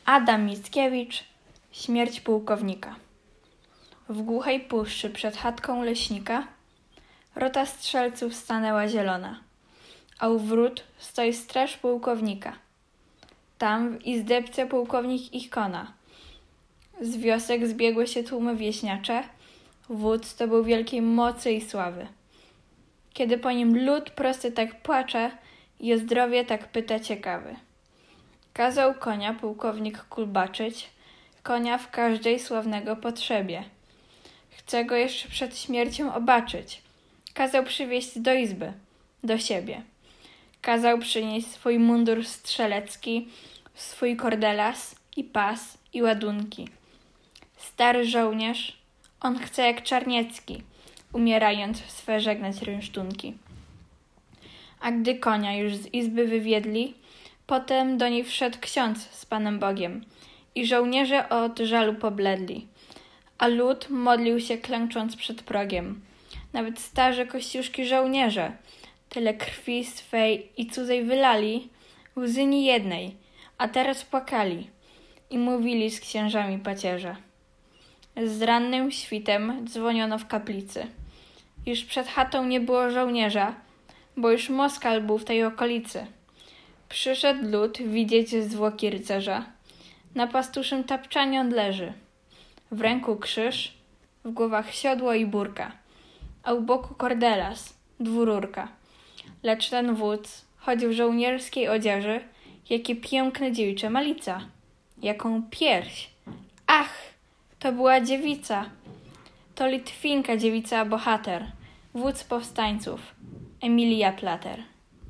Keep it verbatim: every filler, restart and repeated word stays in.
Adam Mickiewicz. Śmierć pułkownika. W głuchej puszczy przed chatką leśnika rota strzelców stanęła zielona, a u wrót stoi straż pułkownika. Tam w izdebce pułkownik ich kona. Z wiosek zbiegły się tłumy wieśniacze, wódz to był wielkiej mocy i sławy. Kiedy po nim lud prosty tak płacze i o zdrowie tak pyta ciekawy. Kazał konia pułkownik kulbaczyć, konia w każdej sławnego potrzebie. Chce go jeszcze przed śmiercią obaczyć. Kazał przywieźć do izby, do siebie. Kazał przynieść swój mundur strzelecki, swój kordelas i pas i ładunki. Stary żołnierz, on chce jak Czarniecki, umierając w swe żegnać rynsztunki. A gdy konia już z izby wywiedli, potem do niej wszedł ksiądz z Panem Bogiem i żołnierze od żalu pobledli, a lud modlił się klęcząc przed progiem. Nawet starzy kościuszki żołnierze tyle krwi swej i cudzej wylali, łzy ni jednej, a teraz płakali i mówili z księżami pacierze. Z rannym świtem dzwoniono w kaplicy. Już przed chatą nie było żołnierza, bo już Moskal był w tej okolicy. Przyszedł lud widzieć zwłoki rycerza. Na pastuszym tapczanie on leży. W ręku krzyż, w głowach siodło i burka, a u boku kordelas, dwururka. Lecz ten wódz chodził w żołnierskiej odzieży, jakie piękne dziewicze malica, jaką pierś. Ach, to była dziewica, to Litwinka dziewica bohater, wódz powstańców, Emilia Plater.